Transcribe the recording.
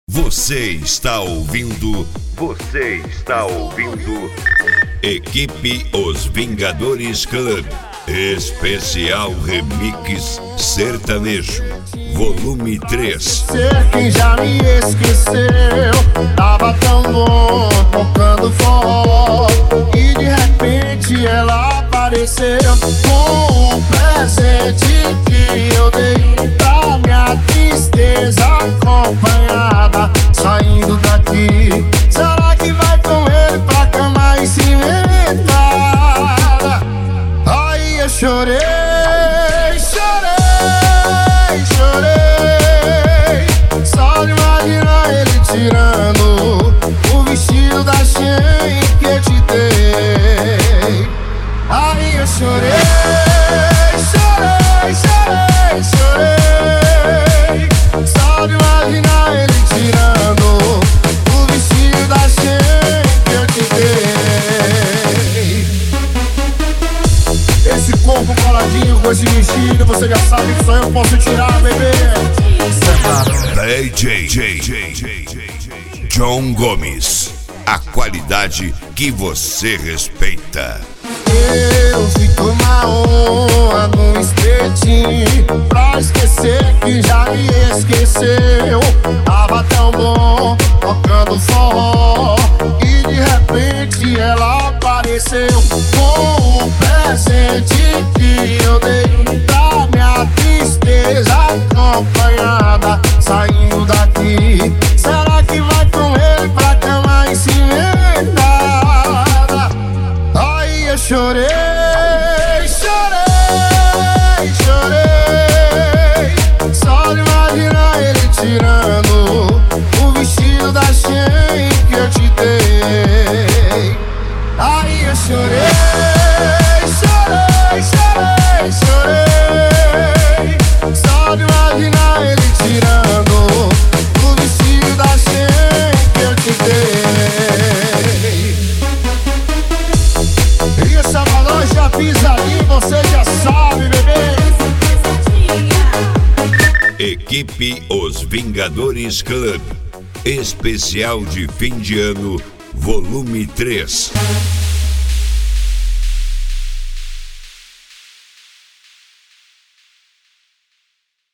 Você está ouvindo Equipe Os Vingadores Club, especial remix sertanejo, volume 3. Ser quem já me esqueceu, tava tão bom tocando forró, e de repente ela apareceu com um presente que eu dei pra minha tristeza acompanhada. Saindo daqui, será que vai com ele pra cama e se inventar? Aí eu chorei, só de imaginar ele tirando o vestido da Shein que eu te dei. Aí eu chorei, só de imaginar ele tirando o vestido da Shein que eu te dei. Esse corpo coladinho com esse vestido, você já sabe que só eu posso tirar, bebê. DJ John Gomes, a qualidade que você respeita. Eu fico na honra num espetinho pra esquecer que já me esqueceu. Tava tão bom tocando forró, e de repente ela apareceu com um presente que eu dei pra minha tristeza acompanhada. Saindo daqui, será que vai com ele pra cama e se inventar? Aí eu chorei, só de imaginar ele tirando o vestido da Shein que eu te dei. Aí eu chorei, só de imaginar ele tirando o vestido da Shein que eu te dei. E essa balão já pisa ali, você já sabe, bebê. Equipe Os Vingadores Club, especial de fim de ano, volume 3.